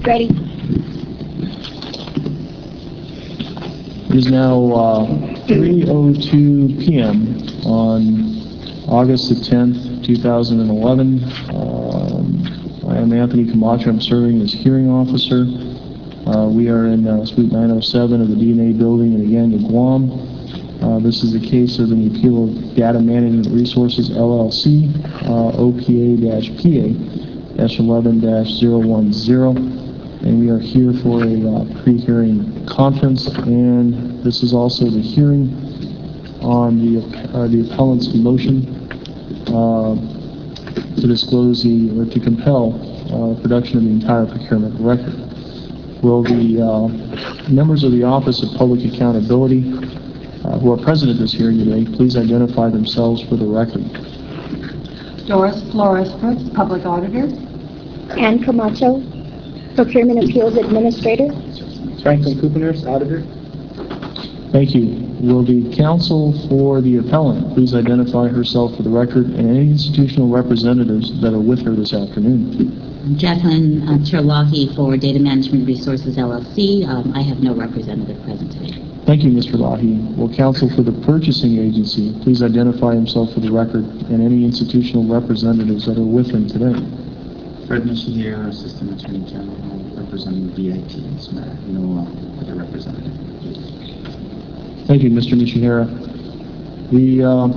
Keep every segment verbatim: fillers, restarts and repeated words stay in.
Ready. It is now uh, three oh two p m on August the tenth, two thousand eleven. Um, I am Anthony Camacho. I'm serving as hearing officer. Uh, we are in uh, Suite nine oh seven of the D N A building in Agana, Guam. Uh, this is a case of an appeal of Data Management Resources, L L C, uh, O P A P A eleven dash zero one zero. And we are here for a uh, pre-hearing conference, and this is also the hearing on the uh, the appellant's motion uh, to disclose the or to compel uh, production of the entire procurement record. Will the uh, members of the Office of Public Accountability uh, who are present at this hearing today please identify themselves for the record? Doris Flores Brooks, Public Auditor. Ann Camacho, Procurement Appeals Administrator. Franklin Coupenhurst, Auditor. Thank you. Will the counsel for the appellant please identify herself for the record and any institutional representatives that are with her this afternoon? Jacqueline uh, Terlahi for Data Management Resources, L L C. Um, I have no representative present today. Thank you, Mister Lahi. Will counsel for the purchasing agency please identify himself for the record and any institutional representatives that are with him today? Fred Nishihira, Assistant Attorney General, representing V I T in this matter. No uh, other representative. Thank you, Mister Nishihira. The uh,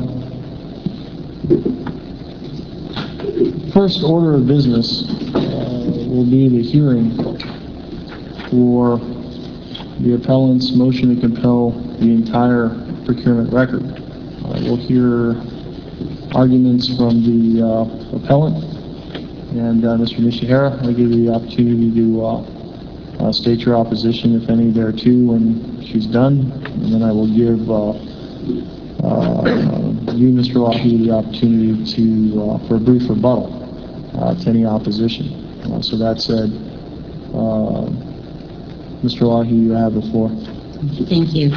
first order of business uh, will be the hearing for the appellant's motion to compel the entire procurement record. Uh, we'll hear arguments from the uh, appellant. And uh, Mister Nishihira, I'll give you the opportunity to uh, uh, state your opposition, if any, thereto when she's done. And then I will give uh, uh, you, Mister Lahi, the opportunity to uh, for a brief rebuttal uh, to any opposition. Uh, so that said, uh, Mister Lahi, you have the floor. Thank you.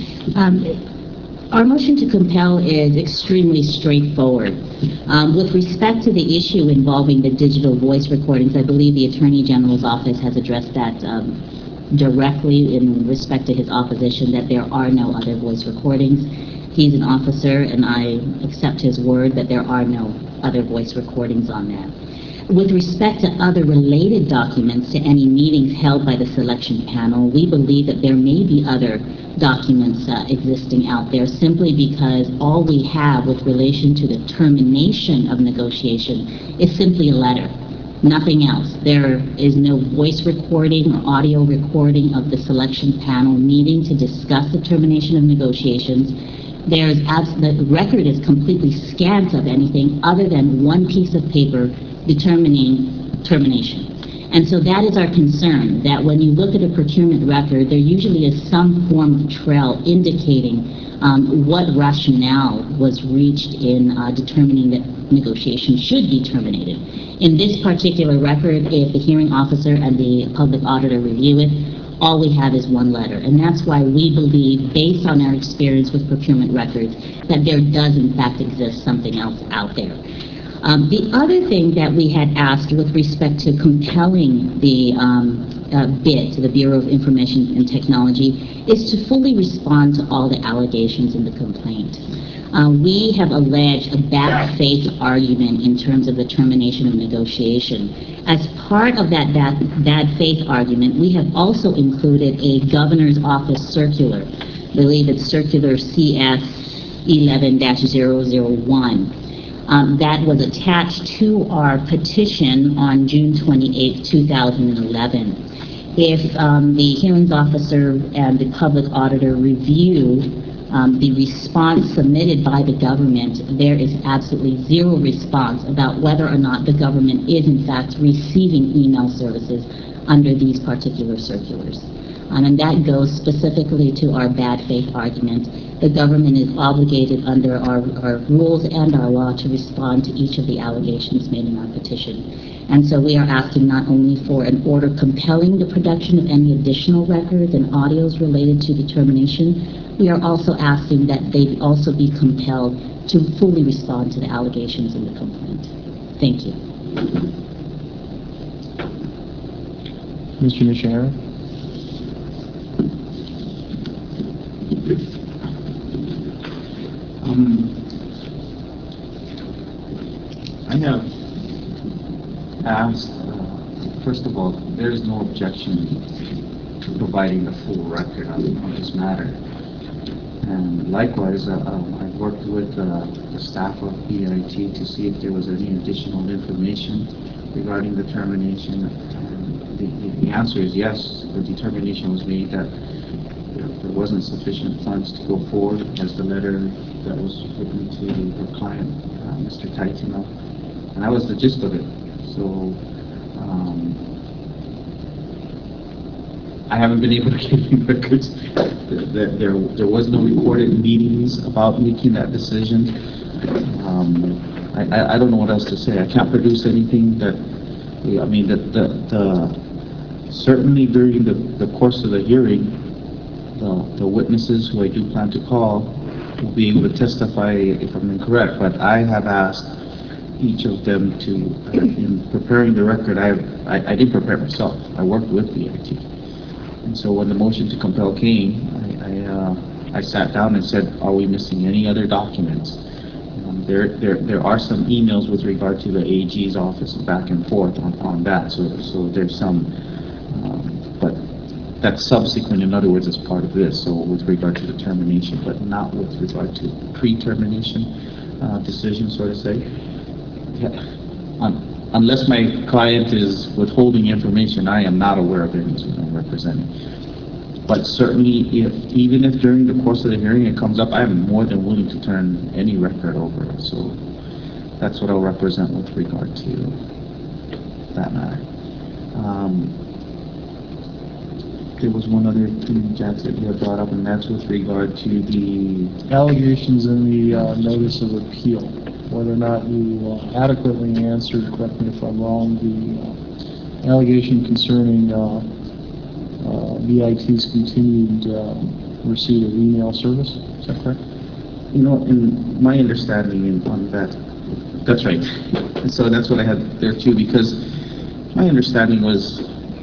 Um, Our motion to compel is extremely straightforward. Um, with respect to the issue involving the digital voice recordings, I believe the Attorney General's office has addressed that um, directly in respect to his opposition, that there are no other voice recordings. He's an officer, and I accept his word that there are no other voice recordings on that. With respect to other related documents to any meetings held by the selection panel, we believe that there may be other documents uh, existing out there simply because all we have with relation to the termination of negotiation is simply a letter, nothing else. There is no voice recording or audio recording of the selection panel meeting to discuss the termination of negotiations. There's abs- the record is completely scant of anything other than one piece of paper determining termination. And so that is our concern, that when you look at a procurement record, there usually is some form of trail indicating um, what rationale was reached in uh, determining that negotiations should be terminated. In this particular record, if the hearing officer and the public auditor review it, all we have is one letter. And that's why we believe, based on our experience with procurement records, that there does in fact exist something else out there. Um, the other thing that we had asked with respect to compelling the um, uh, bid to the Bureau of Information and Technology is to fully respond to all the allegations in the complaint. Uh, we have alleged a bad faith argument in terms of the termination of negotiation. As part of that bad, bad faith argument, we have also included a governor's office circular. I believe it's circular C S eleven dash zero zero one. Um, that was attached to our petition on June twenty-eighth, two thousand eleven. If um, the hearings officer and the public auditor review um, the response submitted by the government, there is absolutely zero response about whether or not the government is in fact receiving email services under these particular circulars. Um, and that goes specifically to our bad faith argument. The government is obligated under our, our rules and our law to respond to each of the allegations made in our petition. And so we are asking not only for an order compelling the production of any additional records and audios related to determination, we are also asking that they also be compelled to fully respond to the allegations in the complaint. Thank you. Mister Nishihara? Um, I have asked, uh, first of all, there is no objection to providing the full record on, on this matter. And likewise, uh, um, I've worked with uh, the staff of B I T to see if there was any additional information regarding the termination. And the, the, the answer is yes. The determination was made that there, there wasn't sufficient funds to go forward, as the letter that was written to the client, uh, Mister Taitino. And that was the gist of it. So um, I haven't been able to get any records. There, there, there was no recorded meetings about making that decision. Um, I, I, I don't know what else to say. I can't produce anything that, I mean, the, the, the certainly during the, the course of the hearing, the, the witnesses who I do plan to call will be able to testify if I'm incorrect, but I have asked each of them to, uh, in preparing the record, I, I, I didn't prepare myself. I worked with B I T. And so when the motion to compel came, I, I, uh, I sat down and said, are we missing any other documents? Um, there, there, there are some emails with regard to the A G's office back and forth on, on that. So, so there's some, um, but that's subsequent, in other words, as part of this. So with regard to the termination, but not with regard to pre-termination uh, decision, so to say. Yeah. Um, Unless my client is withholding information, I am not aware of any I'm representing. But certainly, if even if during the course of the hearing it comes up, I am more than willing to turn any record over. So that's what I'll represent with regard to that matter. Um, there was one other thing, Jack, that you had brought up, and that's with regard to the Allegations in the uh, notice of appeal, whether or not you uh, adequately answered, correct me if I'm wrong, the uh, allegation concerning uh, uh, B I T's continued uh, receipt of email service. Is that correct? You know, in my understanding in, on that, that's right. And so that's what I had there too, because my understanding was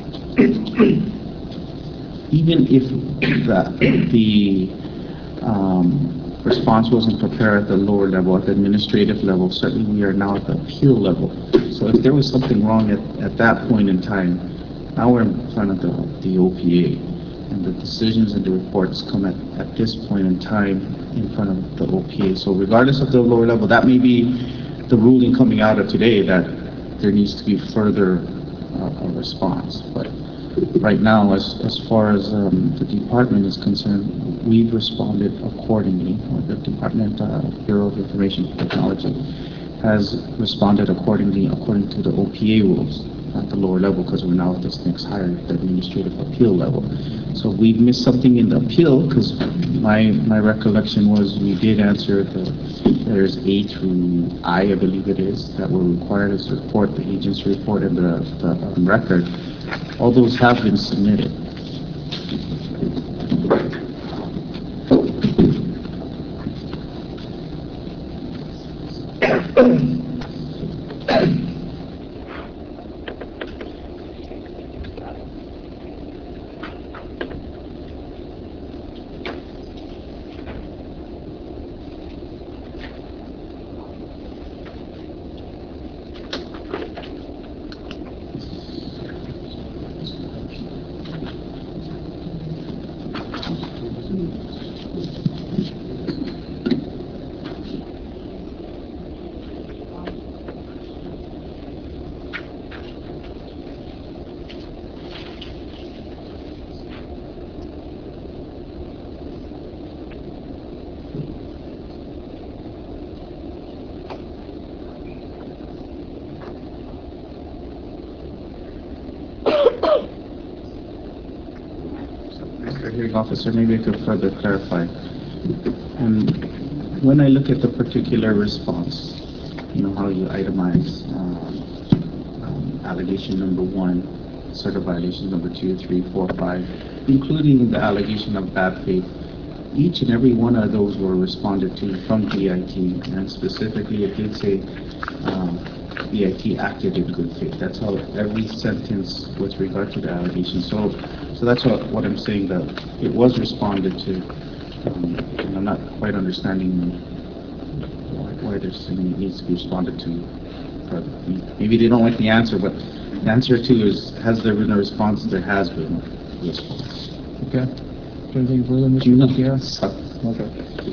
even if the, the um, response wasn't prepared at the lower level, at the administrative level, certainly we are now at the appeal level. So if there was something wrong at, at that point in time, now we're in front of the, the O P A, and the decisions and the reports come at, at this point in time in front of the O P A. So regardless of the lower level, that may be the ruling coming out of today, that there needs to be further uh, a response. But right now, as, as far as um, the department is concerned, we've responded accordingly. Or the Department uh, Bureau of Information Technology has responded accordingly according to the O P A rules at the lower level, because we're now at this next higher, the administrative appeal level. So we've missed something in the appeal, because my my recollection was we did answer the, there's A through I, I believe it is, that were required as a report, the agency report and the, the um, record. All those have been submitted. Hearing officer, maybe I could further clarify. And when I look at the particular response, you know, how you itemize um, um, allegation number one, sort of violation number two, three, four, five, including the allegation of bad faith, each and every one of those were responded to from B I T, and specifically it did say um, B I T acted in good faith. That's how every sentence with regard to the allegation. So, so that's what, what I'm saying, that it was responded to. Um, and I'm not quite understanding why, why they're saying it needs to be responded to. But maybe they don't like the answer, but the answer to is, has there been a response? There has been a response. Okay. Anything further, Mister Gutierrez? So- Okay.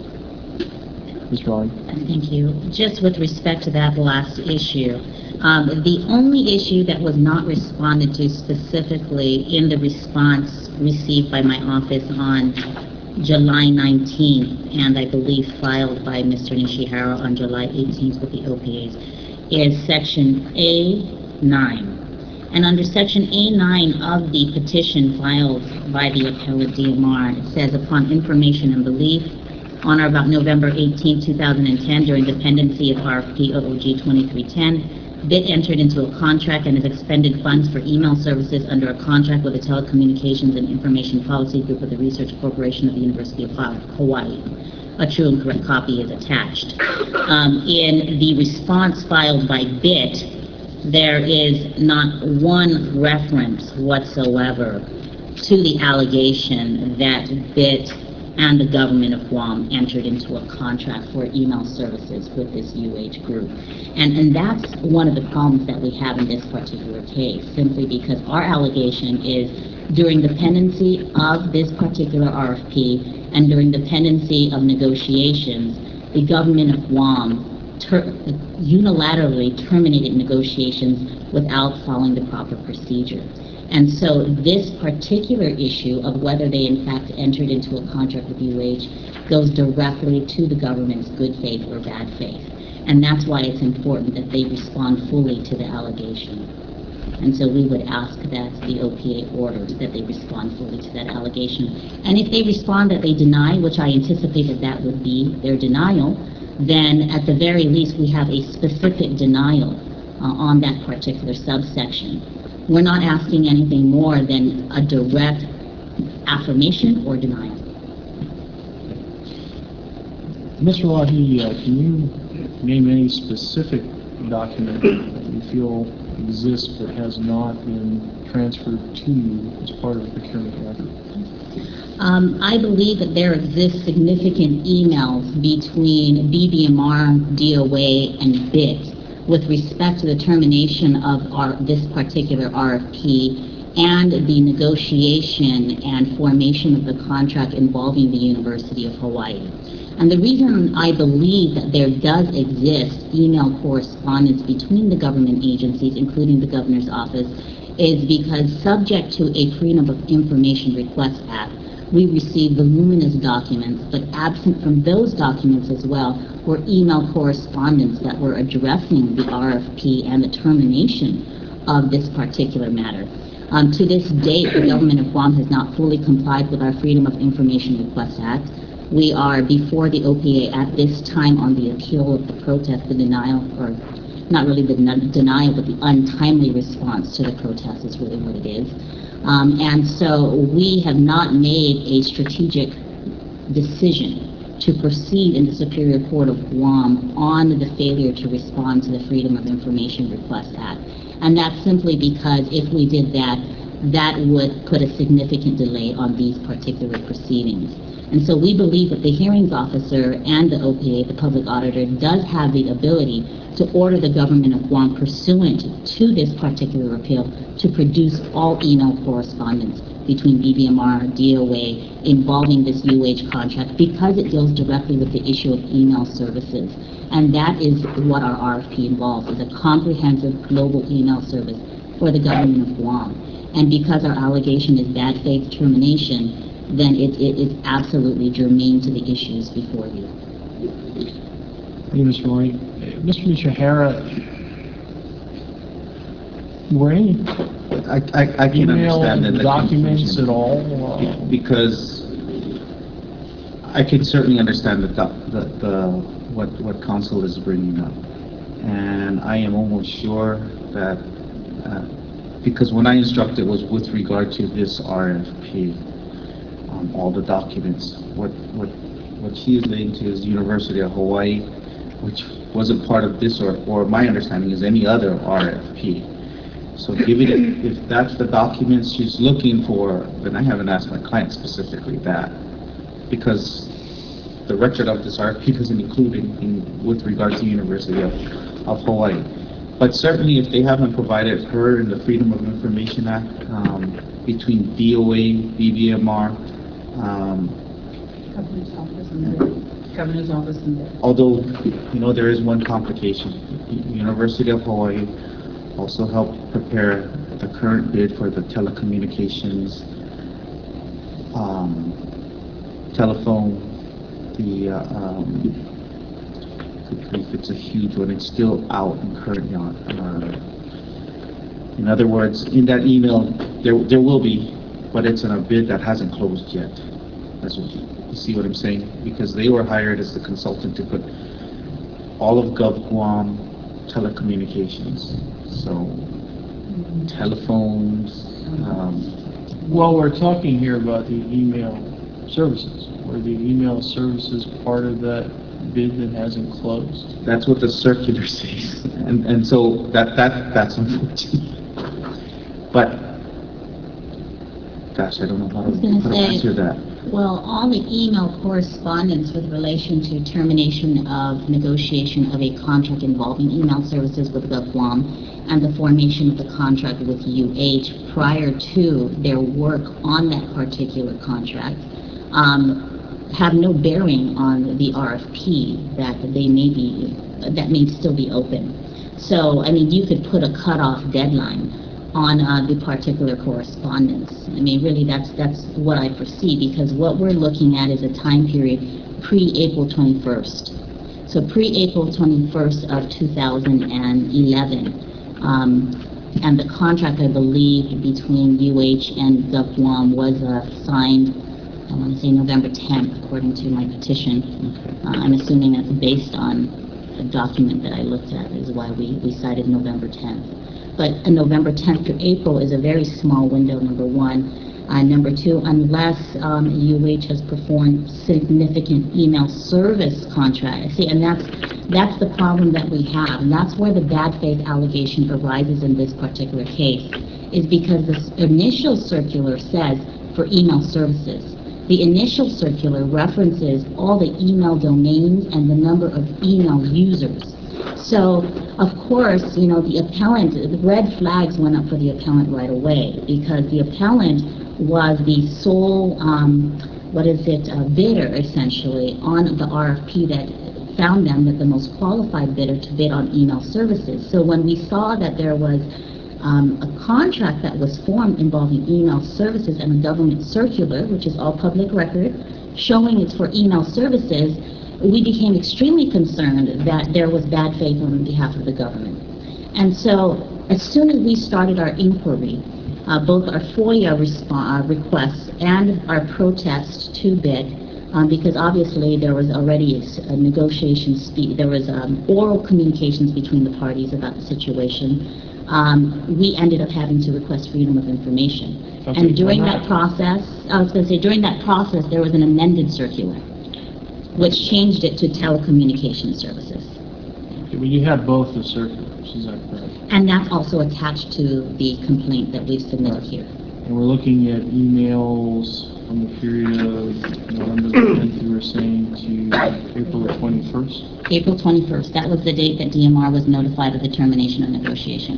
Miz Raleigh? Thank you. Just with respect to that last issue, um, the only issue that was not responded to specifically in the response received by my office on July nineteenth, and I believe filed by Mister Nishihara on July eighteenth with the O P As, is section A nine. And under section A nine of the petition filed by the appellate D M R, it says, upon information and belief, on or about November eighteenth, two thousand ten, during the pendency of R F P O O G twenty-three ten, B I T entered into a contract and has expended funds for email services under a contract with the Telecommunications and Information Policy Group of the Research Corporation of the University of Hawaii. A true and correct copy is attached. Um, in the response filed by B I T, there is not one reference whatsoever to the allegation that B I T and the government of Guam entered into a contract for email services with this U H group. And, and that's one of the problems that we have in this particular case, simply because our allegation is during the pendency of this particular R F P and during the pendency of negotiations, the government of Guam ter unilaterally terminated negotiations without following the proper procedure. And so this particular issue of whether they in fact entered into a contract with U H goes directly to the government's good faith or bad faith. And that's why it's important that they respond fully to the allegation. And so we would ask that the O P A order that they respond fully to that allegation. And if they respond that they deny, which I anticipate that that would be their denial, then at the very least we have a specific denial uh, on that particular subsection. We're not asking anything more than a direct affirmation or denial. Mister Lahi, uh, can you name any specific document that you feel exists but has not been transferred to you as part of the procurement record? Um, I believe that there exist significant emails between B B M R, D O A, and B I T with respect to the termination of our, this particular R F P and the negotiation and formation of the contract involving the University of Hawaii. And the reason I believe that there does exist email correspondence between the government agencies, including the Governor's Office, is because subject to a Freedom of Information Request Act, we received voluminous documents, but absent from those documents as well were email correspondence that were addressing the R F P and the termination of this particular matter. Um, to this date, the government of Guam has not fully complied with our Freedom of Information Request Act. We are before the O P A at this time on the appeal of the protest, the denial, or not really the denial, but the untimely response to the protest is really what it is. Um, and so we have not made a strategic decision to proceed in the Superior Court of Guam on the failure to respond to the Freedom of Information Request Act. And that's simply because if we did that, that would put a significant delay on these particular proceedings. And so we believe that the hearings officer and the O P A, the public auditor, does have the ability to order the government of Guam pursuant to this particular appeal to produce all email correspondence between B B M R, D O A, involving this U H contract because it deals directly with the issue of email services. And that is what our R F P involves, is a comprehensive global email service for the government of Guam. And because our allegation is bad faith termination, then it, it is absolutely germane to the issues before you. Thank you, Mister Roy. Mister Nishihara, were any I, I, I can email understand that. documents at all? Uh, Because I can certainly understand the, the, the what, what counsel is bringing up. And I am almost sure that, uh, because when I instructed was with regard to this R F P, um, all the documents, what, what, what she is leading to is University of Hawaii which wasn't part of this, or, or my understanding is any other R F P. So given it, if that's the documents she's looking for, then I haven't asked my client specifically that, because the record of this R F P doesn't include anything with regard to University of, of Hawaii. But certainly if they haven't provided her in the Freedom of Information Act, um, between D O A, B B M R, um, Governor's office and bid. Governor's office and bid. although, you know, there is one complication. University of Hawaii also helped prepare the current bid for the telecommunications, um, telephone, the, uh, um, good grief, it's a huge one. It's still out and currently on. Uh, in other words, in that email, there, there will be, but it's in a bid that hasn't closed yet. That's what you, you see what I'm saying? Because they were hired as the consultant to put all of Gov Guam telecommunications. So, telephones, um, Well, we're talking here about the email services. Were the email services part of that bid that hasn't closed? that's what the circular says. And, and so that, that, that's unfortunate. But, gosh, I don't know how I was to, gonna how to say- answer that. Well, all the email correspondence with relation to termination of negotiation of a contract involving email services with GovGuam and the formation of the contract with U H prior to their work on that particular contract um, have no bearing on the R F P that they may be, that may still be open. So, I mean, you could put a cutoff deadline on uh, the particular correspondence. I mean, really, that's that's what I foresee, because what we're looking at is a time period pre-April twenty-first. So pre-April twenty-first of two thousand eleven. Um, and the contract, I believe, between U H and GovGuam was uh, signed, I want to say November tenth, according to my petition. Uh, I'm assuming that's based on a document that I looked at, is why we, we cited November tenth. But uh, November tenth to April is a very small window, number one. Uh, number two, unless um, U H has performed significant email service contract. See, and that's that's the problem that we have, and that's where the bad faith allegation arises in this particular case, is because this initial circular says for email services. The initial circular references all the email domains and the number of email users. So, of course, you know, the appellant, the red flags went up for the appellant right away, because the appellant was the sole, um, what is it, uh, bidder, essentially, on the R F P that found them that the most qualified bidder to bid on email services. So when we saw that there was um, a contract that was formed involving email services and a government circular, which is all public record, showing it's for email services, we became extremely concerned that there was bad faith on behalf of the government. And so, as soon as we started our inquiry, uh, both our FOIA uh, requests and our protest to bid, um, because obviously there was already a, a negotiation speed, there was um, oral communications between the parties about the situation, um, we ended up having to request freedom of information. Okay, And during why that not? process, I was going to say, during that process, there was an amended circular, which changed it to telecommunication services. Okay, well, you have both the circulars, is that correct? And that's also attached to the complaint that we've submitted here. And we're looking at emails from the period of November the tenth, you were saying, to April the twenty-first? April twenty-first, that was the date that D M R was notified of the termination of negotiation.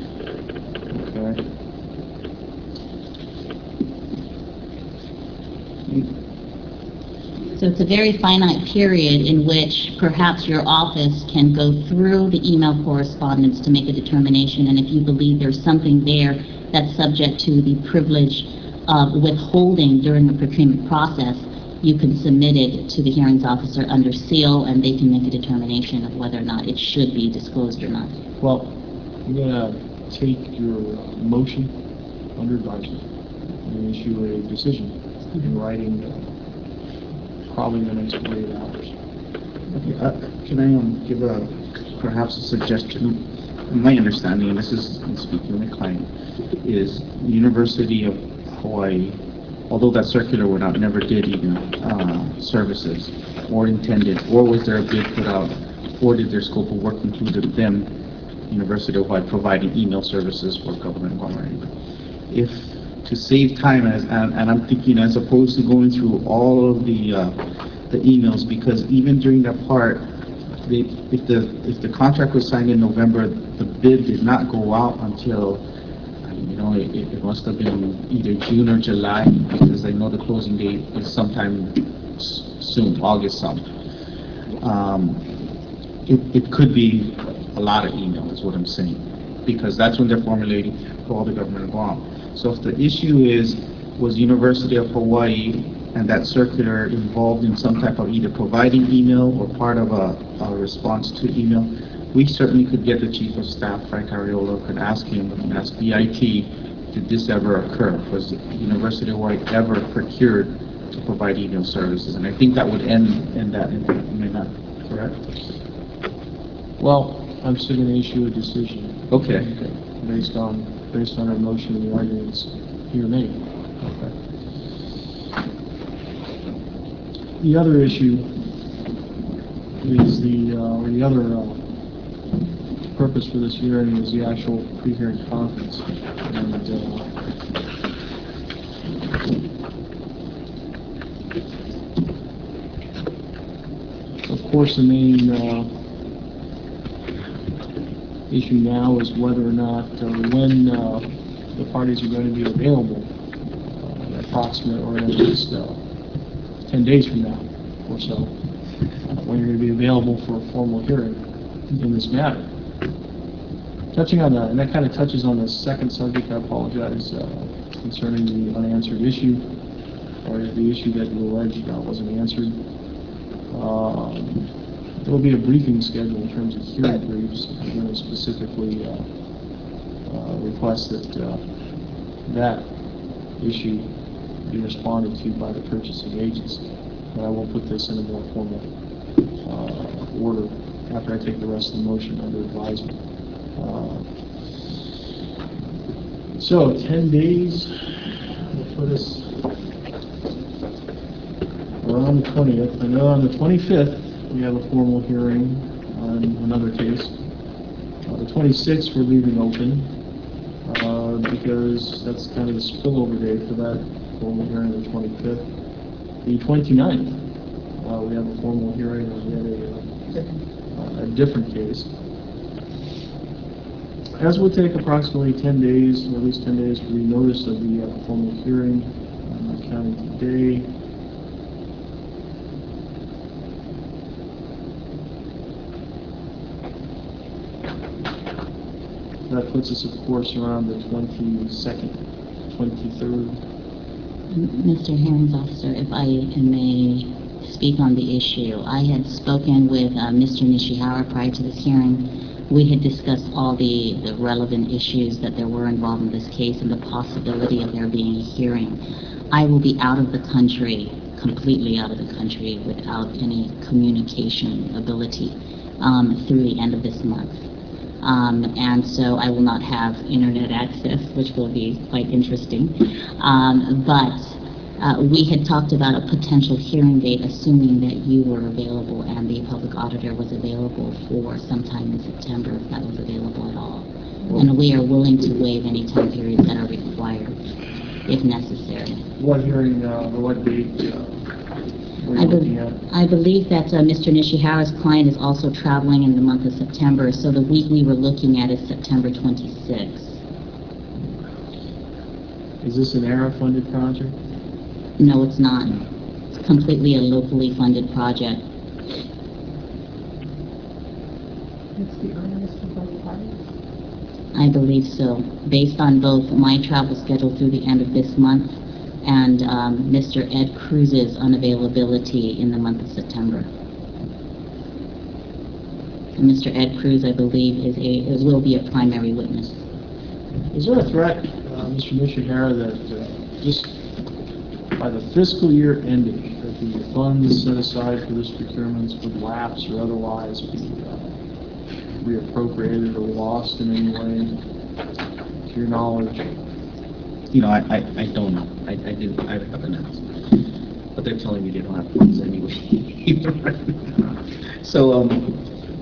Okay. So it's a very finite period in which perhaps your office can go through the email correspondence to make a determination, and if you believe there's something there that's subject to the privilege of withholding during the procurement process, you can submit it to the hearings officer under seal, and they can make a determination of whether or not it should be disclosed or not. Well, I'm gonna take your uh, motion under advisement and issue a decision in writing, uh, probably in the next forty-eight hours. Okay, uh, can I um, give a, perhaps a suggestion? My understanding, and this is in speaking with my client, is the University of Hawaii, although that circular went out, never did email uh, services or intended, or was there a bid put out or did their scope of work include them, University of Hawaii, providing email services for Governor Guam? If, to save time, as, and, and I'm thinking as opposed to going through all of the uh, the emails, because even during that part, they, if the if the contract was signed in November, the bid did not go out until, you know, it, it must have been either June or July, because I know the closing date is sometime soon, August something. Um, it, it could be a lot of email is what I'm saying, because that's when they're formulating for all the government of Guam. So if the issue is, was University of Hawaii and that circular involved in some type of either providing email or part of a, a response to email, we certainly could get the Chief of Staff, Frank Arreola, could ask him, and ask B I T, did this ever occur? Was the University of Hawaii ever procured to provide email services? And I think that would end in that, am I not correct? Well, I'm still going to issue a decision. Okay. Based on, based on our motion and the arguments here made. Okay. The other issue is the, uh, or the other uh, purpose for this hearing is the actual pre-hearing conference. And uh, of course, the main uh, issue now is whether or not, uh, when uh, the parties are going to be available, uh, approximate or at least uh, ten days from now or so, uh, when you're going to be available for a formal hearing in this matter. Touching on that, and that kind of touches on the second subject, I apologize, uh, concerning the unanswered issue, or the issue that you alleged uh, wasn't answered. Um, there will be a briefing schedule in terms of hearing briefs. I'm going to specifically uh, uh, request that uh, that issue be responded to by the purchasing agency. But I will put this in a more formal uh, order after I take the rest of the motion under advisement. Uh, so, ten days will put us around the twentieth. I know on the twenty-fifth we have a formal hearing on another case. Uh, the twenty-sixth we're leaving open uh, because that's kind of the spillover day for that formal hearing, the twenty-fifth. The twenty-ninth uh, we have a formal hearing on yet a, uh, a different case. As will take approximately ten days, or at least ten days, for the notice of the uh, formal hearing. I'm counting today. That puts us, of course, around the twenty-second, twenty-third. Mister Hearings Officer, if I may speak on the issue, I had spoken with uh, Mister Nishihara prior to this hearing. We had discussed all the, the relevant issues that there were involved in this case and the possibility of there being a hearing. I will be out of the country, completely out of the country, without any communication ability um, through the end of this month. Um, and so I will not have internet access, which will be quite interesting. Um, but uh, we had talked about a potential hearing date, assuming that you were available and the public auditor was available for sometime in September, if that was available at all. And we are willing to waive any time periods that are required, if necessary. What hearing, uh, or what date uh, were you I, be looking at? I believe that uh, Mister Nishihara's client is also traveling in the month of September, so the week we were looking at is September twenty-sixth. Is this an A R A-funded project? No, it's not. It's completely a locally funded project. It's the earliest of both parties. I believe so, based on both my travel schedule through the end of this month and um, Mister Ed Cruz's unavailability in the month of September. And Mister Ed Cruz, I believe, is a will be a primary witness. Is there a threat, uh, Mister Nishihara, that uh, just by the fiscal year ending, that the funds set aside for this procurement would lapse or otherwise be uh, reappropriated or lost in any way, to your knowledge? You know, I, I, I don't know. I, I didn't, I haven't asked. But they're telling me they don't have funds anyway. So, um,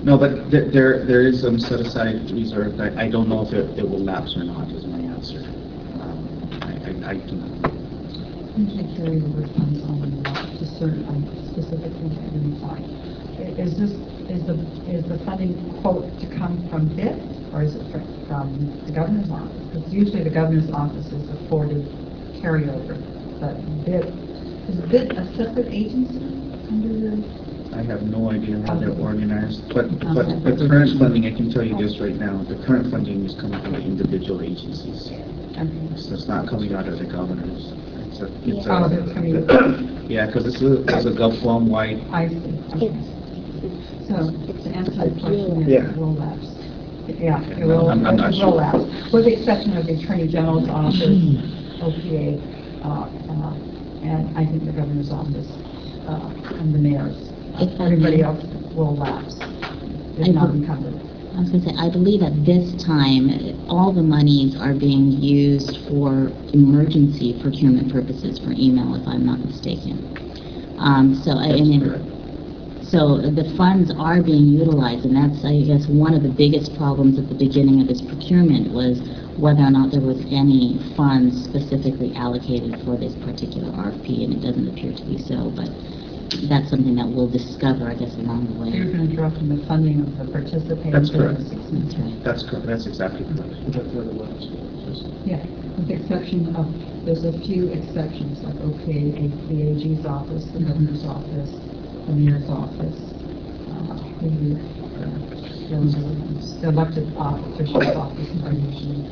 No, but th- there, there is some set aside reserve. I, I don't know if it, it will lapse or not, is my answer. Um, I, I, I do not. You can't carry the word funds on and off to certain, um, specifically at any time. I- Is this, is the, is the funding quote to come from B I T or is it fr- from the governor's office? Because usually the governor's office is afforded carryover, but B I T, is B I T a separate agency under the? I have no idea how they're organized, but, I'll but send the it. current funding, I can tell you this right now, the current funding is coming from the individual agencies. Okay. So it's not coming out of the governors. It's a, it's Oh, a, that's coming, yeah, because it's a, it's a GovCom wide. I see, okay. It's, So, to answer the question, Yeah. it will lapse. Yeah, it will, I'm- I'm not it will sure. lapse, with the exception of the Attorney General's office, O P A, uh, uh, and I think the Governor's office, uh, and the mayor's. Uh, If I Everybody may- else will lapse, I if not will- encumbered. I was going to say, I believe at this time, all the monies are being used for emergency procurement purposes for email, if I'm not mistaken. Um, so, I I That's mean, correct. so the funds are being utilized, and that's, I guess, one of the biggest problems at the beginning of this procurement was whether or not there was any funds specifically allocated for this particular R F P, and it doesn't appear to be so, but that's something that we'll discover, I guess, along the You're way. going to draw from the funding of the participating That's correct. businesses. That's right. That's correct, that's exactly correct. Yeah, with the exception of, there's a few exceptions, like, okay, the A G's office, the governor's office, the mayor's office, uh, the, uh, those are the ones. The elected uh, officials' office are usually,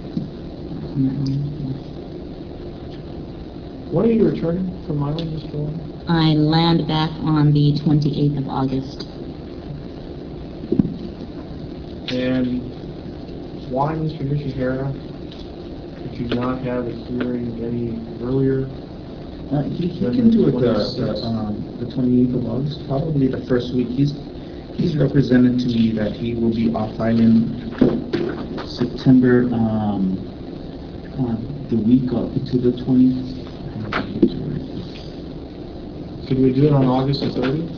Mm, yes. When are you returning from Ireland, Mister Long? I land back on the twenty-eighth of August. And why, Mister Nishihara, did you not have a hearing any earlier? Uh, he, he can do it the, the, um, the twenty-eighth of August, probably the first week. He's, he's represented to me that he will be off island September, um, uh, the week up to the twentieth. Could we do it on August the thirtieth?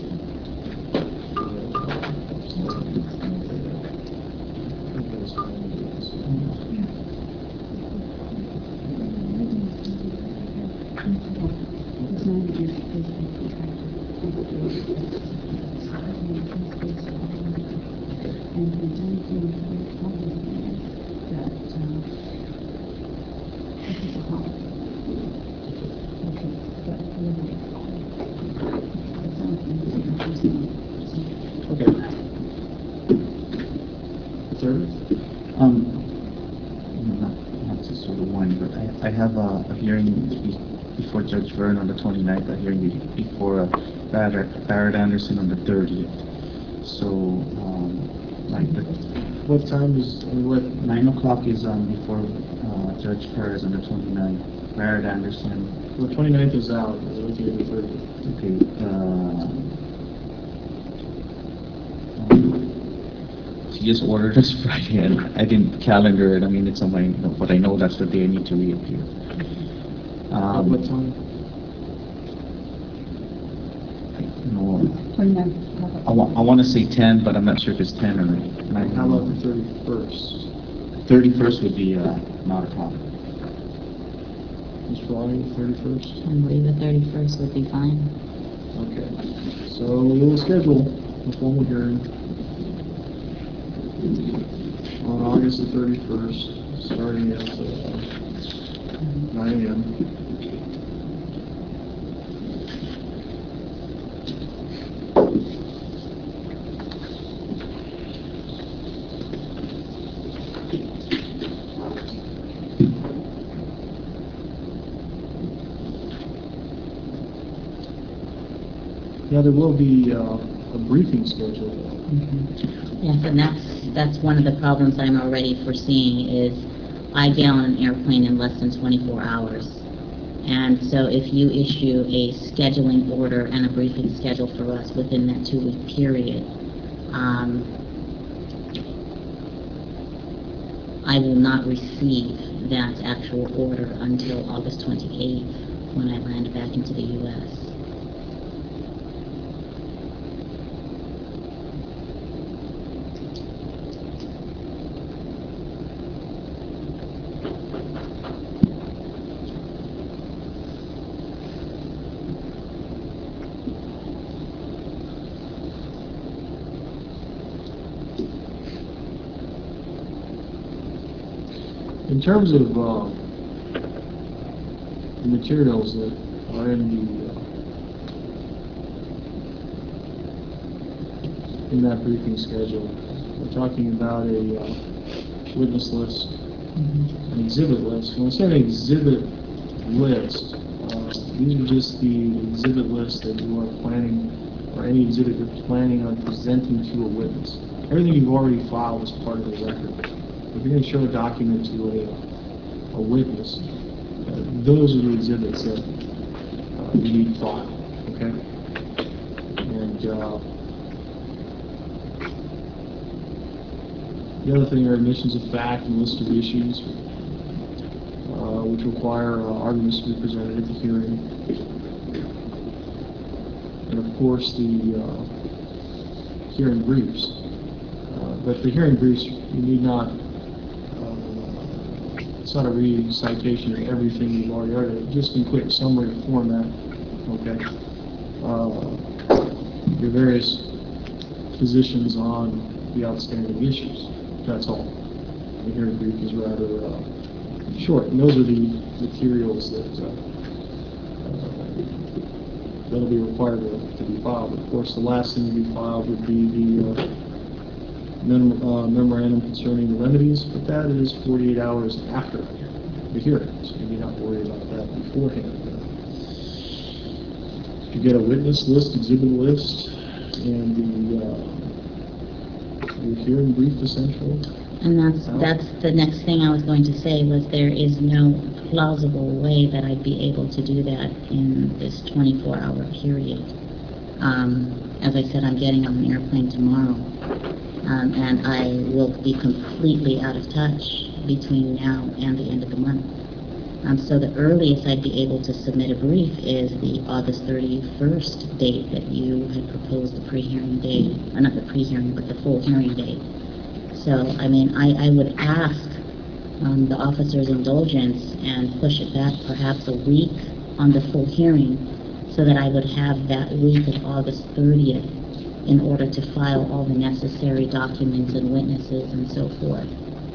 Okay. The thirtieth? Um, not, not to sort of one, but I, I have a, a hearing be- before Judge Verne on the twenty-ninth, a hearing be- before uh, Barrett, Barrett Anderson on the thirtieth. So, um, like the What time is, and what, nine o'clock is, um, before, uh, Judge Perez on the twenty-ninth, Barrett Anderson, the twenty-ninth is out, we're looking at the thirtieth. okay, uh, um, she just ordered us Friday, and I didn't calendar it, I mean, it's on my, but I know that's the day I need to reappear. At Um, what time? no, twenty-nine. I want, I want to say ten, but I'm not sure if it's ten or nine. How about the thirty-first? Thirty-first would be, uh, not a problem. Mister Lonnie, the thirty-first? I believe the thirty-first would be fine. Okay. So we'll schedule a formal hearing on August the thirty-first, starting at uh, nine A M Yeah, there will be uh, a briefing schedule. Yes, and that's, that's one of the problems I'm already foreseeing is I get on an airplane in less than twenty-four hours. And so if you issue a scheduling order and a briefing schedule for us within that two-week period, um, I will not receive that actual order until August twenty-eighth when I land back into the U S In terms of uh, the materials that are in the uh, in that briefing schedule, we're talking about a uh, witness list, an exhibit list. When I say an exhibit list, uh, these are just the exhibit lists that you are planning, or any exhibit you're planning on presenting to a witness. Everything you've already filed is part of the record. If you're going to show a document to a, a witness, uh, those are the exhibits that uh, you need to file, okay? And uh, the other thing are admissions of fact and list of issues, uh, which require uh, arguments to be presented at the hearing. And of course, the uh, hearing briefs. Uh, but the hearing briefs, you need not, uh, it's not a recitation of everything you've already heard, just in quick summary format, okay? Uh, your various positions on the outstanding issues. That's all. The hearing brief is rather uh, short, and those are the materials that uh, uh, that'll be required to, to be filed. Of course, the last thing to be filed would be the uh, mem uh, memorandum concerning the remedies, but that is forty-eight hours after the hearing, so you need not worry about that beforehand. You get a witness list, exhibit list, and the uh, your hearing brief essentially. And that's, that's the next thing I was going to say, was there is no plausible way that I'd be able to do that in this twenty-four hour period. Um, as I said, I'm getting on an airplane tomorrow, um, and I will be completely out of touch between now and the end of the month. Um, so the earliest I'd be able to submit a brief is the August thirty-first date that you had proposed, the pre-hearing date, or not the pre-hearing, but the full hearing date. So, I mean, I, I would ask um, the officer's indulgence and push it back perhaps a week on the full hearing, so that I would have that week of August thirtieth in order to file all the necessary documents and witnesses and so forth.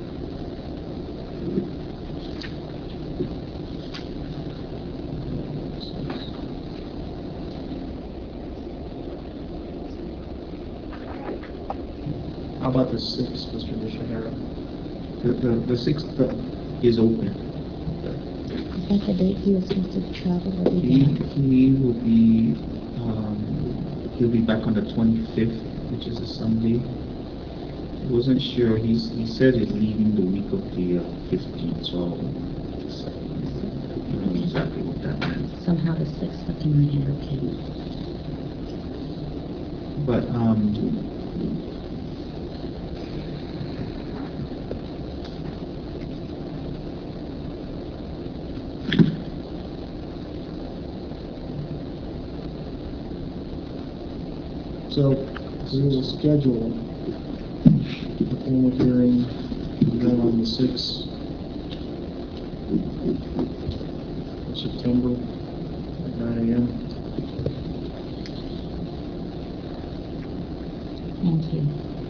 How about the sixth, Mister Nishihara? The, the, the sixth uh, is open. Is that the date he was supposed to travel? Or be He, back? he will be, um, he'll be back on the twenty-fifth, which is a Sunday. I wasn't sure. He's, he said he's leaving the week of the uh, fifteenth, so I don't know exactly what that meant. Somehow the sixth stuck in my head, okay. But, um, So, we will schedule the formal hearing then on the sixth of September at nine A M Thank you.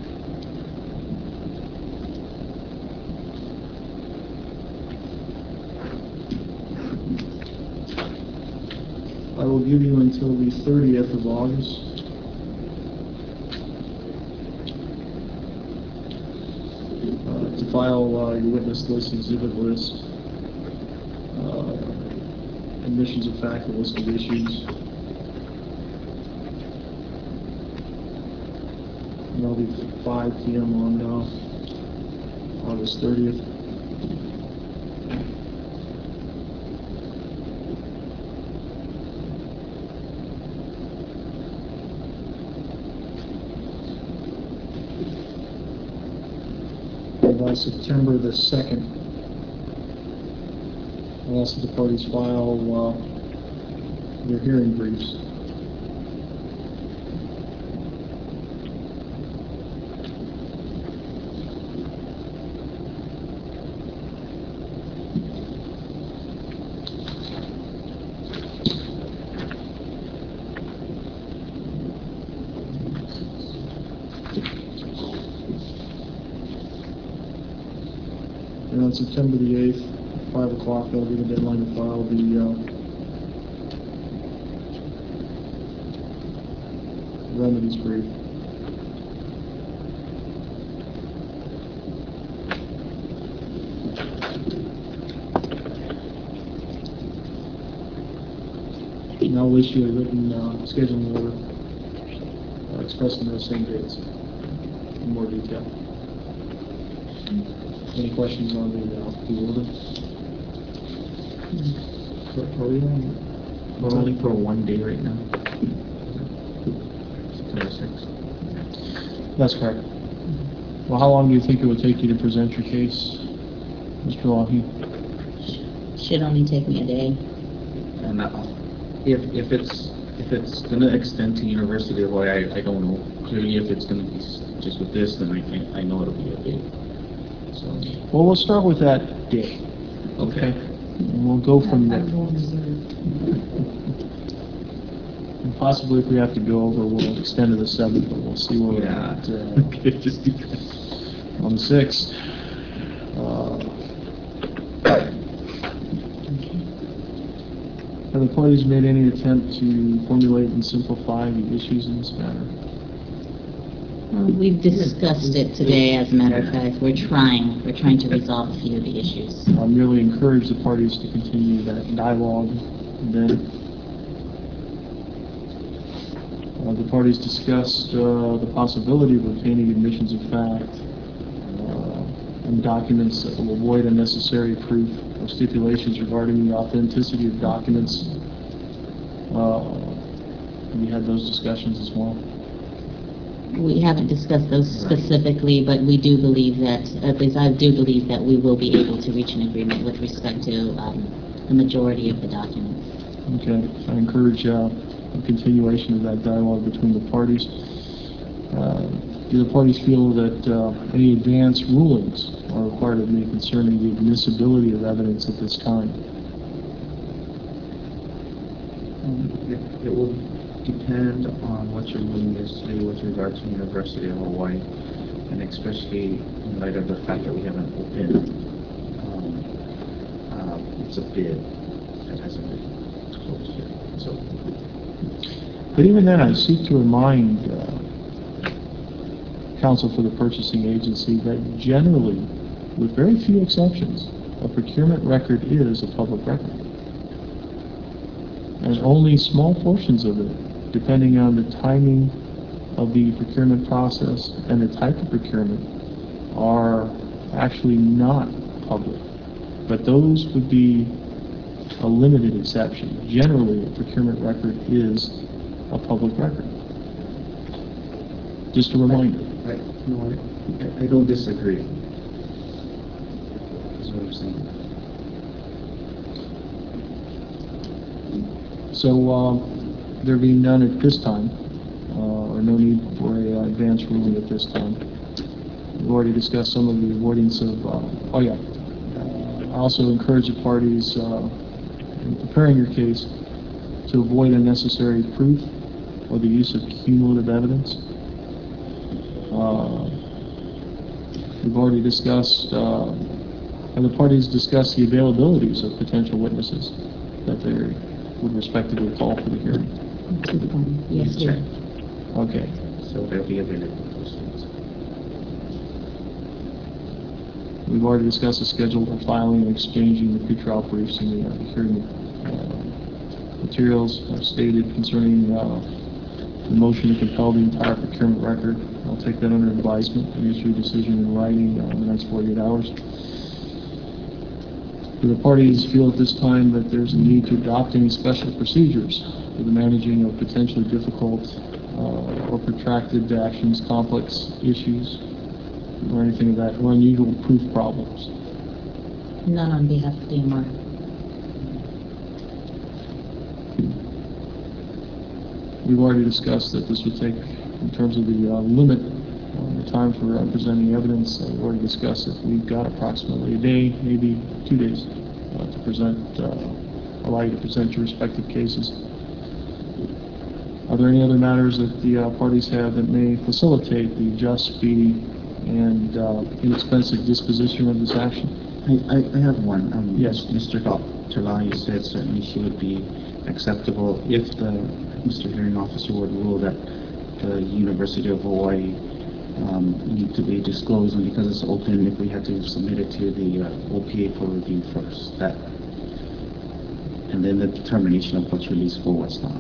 I will give you until the thirtieth of August uh, to file uh, your witness list, exhibit list, uh, admissions of fact, a list of issues. And that'll be five P M on uh, August thirtieth. By September the second, I'll ask that the parties file uh, their hearing briefs. And on on September the eighth, five o'clock, that'll be the deadline to file the, uh, remedies brief. And I'll issue a written, uh, scheduling order, uh, expressing those same dates in more detail. Any questions on the, uh, the order? Are we on, we're only for one day right now? September sixth. That's correct. Well, how long do you think it would take you to present your case, Mister Lougheed? Should only take me a day. And uh, if, if it's, if it's gonna extend to University of Hawaii, I, I don't know. Clearly, if it's gonna be s- just with this, then I think, I know it'll be a day. So, Well, we'll start with that day, okay. and we'll go from there. I'm more reserved. And possibly if we have to go over, we'll extend to the seventh, but we'll see where we're Yeah. at, uh, Okay, just because. on the sixth. Uh, Have the parties made any attempt to formulate and simplify the issues in this matter? Uh, We've discussed it today, as a matter of fact. We're trying, we're trying to resolve a few of the issues. I merely encourage the parties to continue that dialogue. And then uh, the parties discussed uh, the possibility of obtaining admissions of fact uh, and documents that will avoid unnecessary proof or stipulations regarding the authenticity of documents. Uh, we had those discussions as well. We haven't discussed those specifically, but we do believe that, at least I do believe that we will be able to reach an agreement with respect to um, the majority of the documents. Okay, I encourage uh, a continuation of that dialogue between the parties. Uh, do the parties feel that uh, any advance rulings are required of me concerning the admissibility of evidence at this time? Um, It it will depend on what your ruling is today with regard to University of Hawaii, and especially in light of the fact that we have an open, um, uh, it's a bid that hasn't been closed yet, so. But even then, I seek to remind uh, counsel for the purchasing agency that generally, with very few exceptions, a procurement record is a public record. And only small portions of it, depending on the timing of the procurement process and the type of procurement, are actually not public. But those would be a limited exception. Generally, a procurement record is a public record. Just a reminder. I, no, I, I don't disagree. Is what I'm saying. So, um, there being none at this time, uh, or no need for a uh, advance ruling at this time. We've already discussed some of the avoidance of, uh, oh yeah. Uh, I also encourage the parties, uh, in preparing your case, to avoid unnecessary proof or the use of cumulative evidence. Uh, we've already discussed, uh, and the parties discussed the availabilities of potential witnesses that they would respectively call for the hearing. Yes, Check. sir. Okay. So they'll be available for those things. We've already discussed the schedule for filing and exchanging the pretrial briefs and the uh, hearing uh, materials are stated concerning uh, the motion to compel the entire procurement record. I'll take that under advisement and issue a decision in writing uh, in the next forty-eight hours. Do the parties feel at this time that there's a need to adopt any special procedures for the managing of potentially difficult uh, or protracted actions, complex issues, or anything of that, or unusual proof problems? None on behalf of D M R. We've already discussed that this would take, in terms of the uh, limit on the time for uh, presenting evidence, uh, we've already discussed that we've got approximately a day, maybe two days, uh, to present, uh, allow you to present your respective cases. Are there any other matters that the uh, parties have that may facilitate the just, speedy, and uh, inexpensive disposition of this action? I, I, I have one. Um, Yes. Mister Doctor Lai, you said certainly she would be acceptable if the, Mister Hearing Officer would rule that the University of Hawaii um, need to be disclosed, and because it's open, if we had to submit it to the uh, O P A for review first, that, and then the determination of what's releasable, what's not.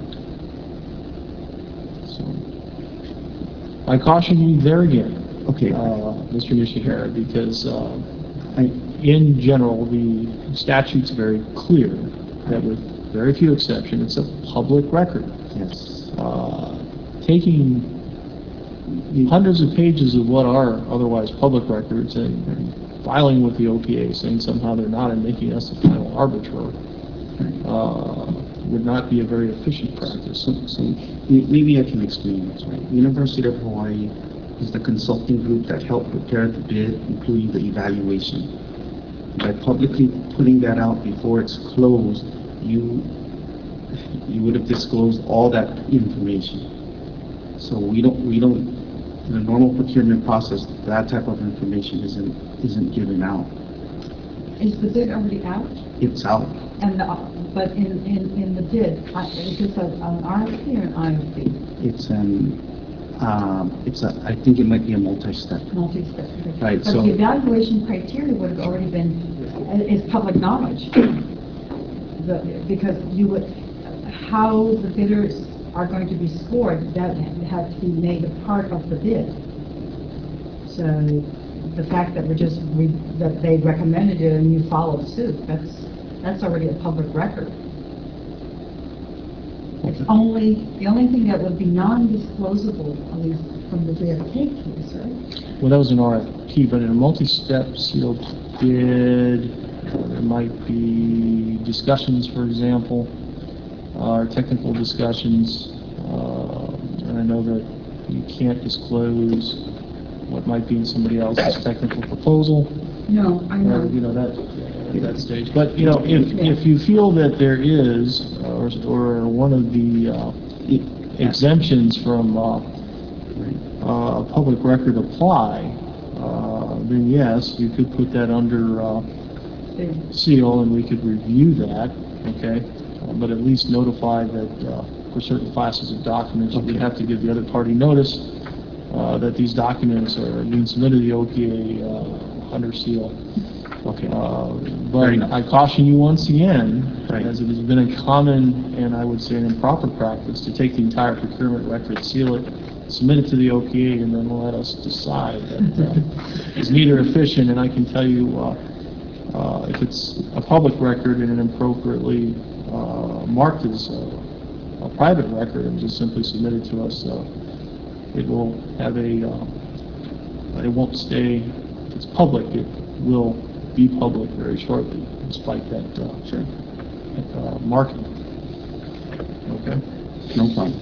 So, I caution you there again, okay, uh, Mister Nishihara, because uh, I, in general, the statute's very clear that with very few exceptions, it's a public record. yes, Uh, taking hundreds of pages of what are otherwise public records and, and filing with the O P A saying somehow they're not and making us the final arbiter uh, would not be a very efficient practice. so, so may- maybe I can explain this, right? University of Hawaii is the consulting group that helped prepare the bid, including the evaluation. By publicly putting that out before it's closed, you you would have disclosed all that information. So we don't we don't in a normal procurement process, that type of information isn't isn't given out. Is the bid already out? It's out. And, the- but in, in, in the bid, uh, is this a- an R F P or an I F P? It's an um, it's a I think it might be a multi-step. Multi-step. Right, But so- the evaluation criteria would have already been, is public knowledge. The, because you would, how the bidders are going to be scored, that had to be made a part of the bid. So the fact that we're just, re- that they recommended it and you followed suit, that's, that's already a public record. It's only, the only thing that would be non-disclosable, at least from the J F K case, right? Well, that was an R F P, but in a multi-step sealed bid, uh, there might be discussions, for example, uh, or technical discussions, uh, and I know that you can't disclose what might be in somebody else's technical proposal, No, I or, you know, that, at that stage. But, you know, if, if you feel that there is, uh, or, or one of the uh, exemptions from uh, uh, public record apply, uh, then yes, you could put that under uh, seal and we could review that, okay? Uh, But at least notify that uh, for certain classes of documents, we have to give the other party notice uh, that these documents are being submitted to the O P A uh, under seal. Okay. Uh, Fair But enough. I caution you once again, Right. as it has been a common and I would say an improper practice, to take the entire procurement record, seal it, submit it to the O P A, and then let us decide. That uh, is neither efficient, and I can tell you, uh, uh, if it's a public record and inappropriately uh, marked as a, a private record and just simply submitted to us, uh, it will have a, uh, it won't stay, if it's public, it will be public very shortly, despite that uh, Sure. uh, marking. Okay? No problem.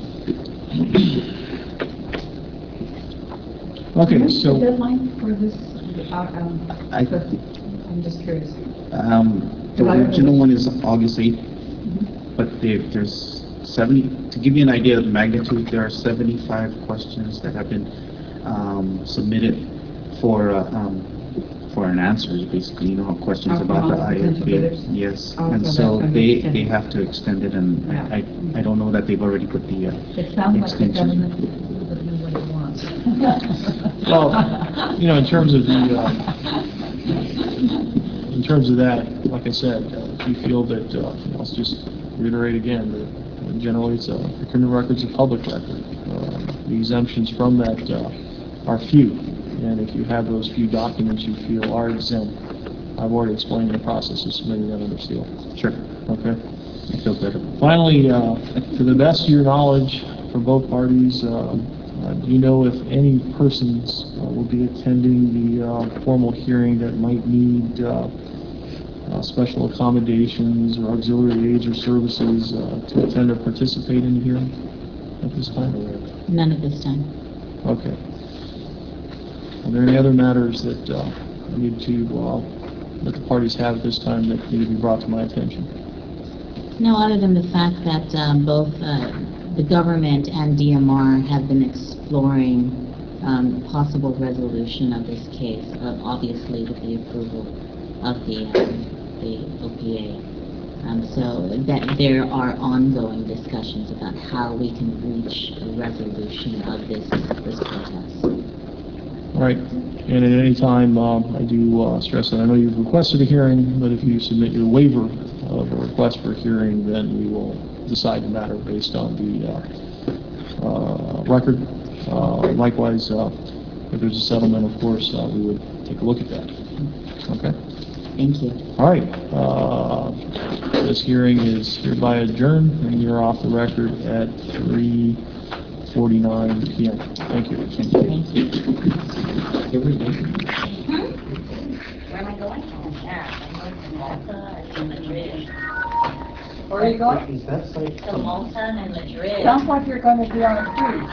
Okay, What's the so, deadline for this? Uh, um, I- for- I'm just curious. Um, the July original first. one is August eighth, but there, there's seventy, to give you an idea of the magnitude, there are seventy-five questions that have been, um, submitted for, uh, um, for an answers, basically, you know, questions Oh, about the from all the potential I F B. bidders? Yes, Oh, and so so that's gonna be they, extended. they have to extend it, and Yeah. I, I don't know that they've already put the, uh, It sounds like the Extension. government doesn't know what it wants. well, you know, in terms of the, uh, in terms of that, like I said, uh, if you feel that, uh, let's just reiterate again, that generally it's a, procurement record's a public record. Uh, The exemptions from that uh, are few, and if you have those few documents you feel are exempt, I've already explained the process of submitting that under seal. sure, Okay? I feel better. Finally, uh, to the best of your knowledge, for both parties, uh, uh, do you know if any persons uh, will be attending the uh, formal hearing that might need uh, uh, special accommodations or auxiliary aids or services uh, to attend or participate in the hearing at this time? None at this time. Okay. Are there any other matters that uh, I need to, uh, that the parties have at this time that need to be brought to my attention? No, other than the fact that um, both uh, the government and D M R have been exploring um, possible resolution of this case, uh, obviously with the approval of the, um, the O P A. Um, so that there are ongoing discussions about how we can reach a resolution of this, this protest. All right, and at any time, um, I do uh, stress that I know you've requested a hearing, but if you submit your waiver of a request for a hearing, then we will decide the matter based on the uh, uh, record. Uh, likewise, uh, if there's a settlement, of course, uh, we would take a look at that. Okay? Thank you. All right. Uh, this hearing is hereby adjourned, and you're off the record at three forty-nine p m Thank you. Thank you. Here we go. Where am I going? Yeah, I'm going to Malta and Madrid. Where are you going? To Malta and Madrid. Sounds like you're going to be on a cruise.